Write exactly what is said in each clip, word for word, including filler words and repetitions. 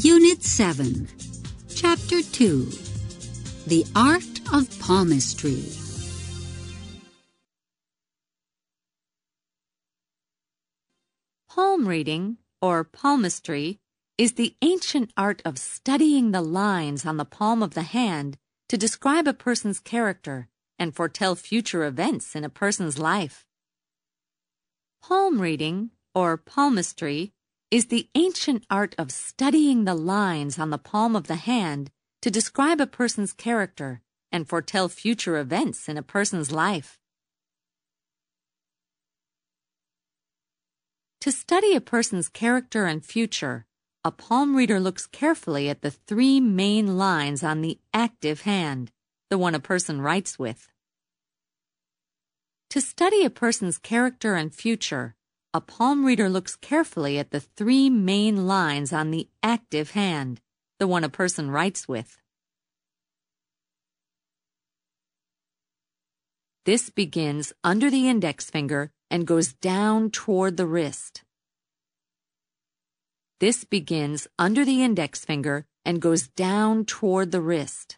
Unit seven, Chapter two, The Art of Palmistry. Palm reading, or palmistry, is the ancient art of studying the lines on the palm of the hand to describe a person's character and foretell future events in a person's life. Palm reading, or palmistry, is the ancient art of studying the lines on the palm of the hand to describe a person's character and foretell future events in a person's life. To study a person's character and future, a palm reader looks carefully at the three main lines on the active hand, the one a person writes with. To study a person's character and future, a palm reader looks carefully at the three main lines on the active hand, the one a person writes with. This begins under the index finger and goes down toward the wrist. This begins under the index finger and goes down toward the wrist.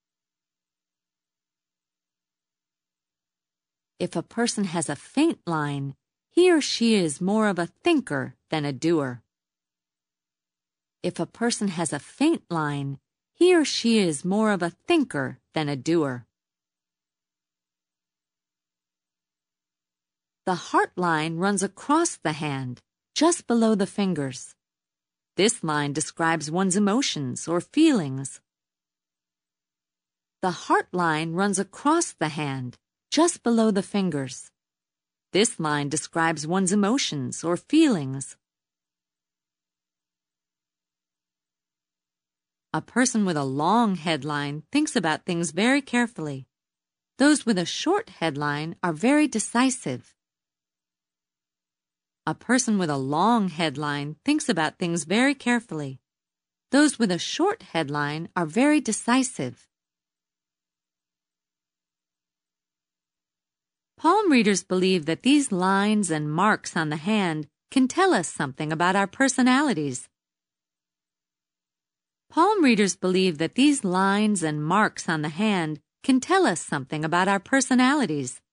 If a person has a faint line, he or she is more of a thinker than a doer. If a person has a faint line, he or she is more of a thinker than a doer. The heart line runs across the hand, just below the fingers. This line describes one's emotions or feelings. The heart line runs across the hand, just below the fingers. This line describes one's emotions or feelings. A person with a long headline thinks about things very carefully. Those with a short headline are very decisive. A person with a long headline thinks about things very carefully. Those with a short headline are very decisive. Palm readers believe that these lines and marks on the hand can tell us something about our personalities. Palm readers believe that these lines and marks on the hand can tell us something about our personalities.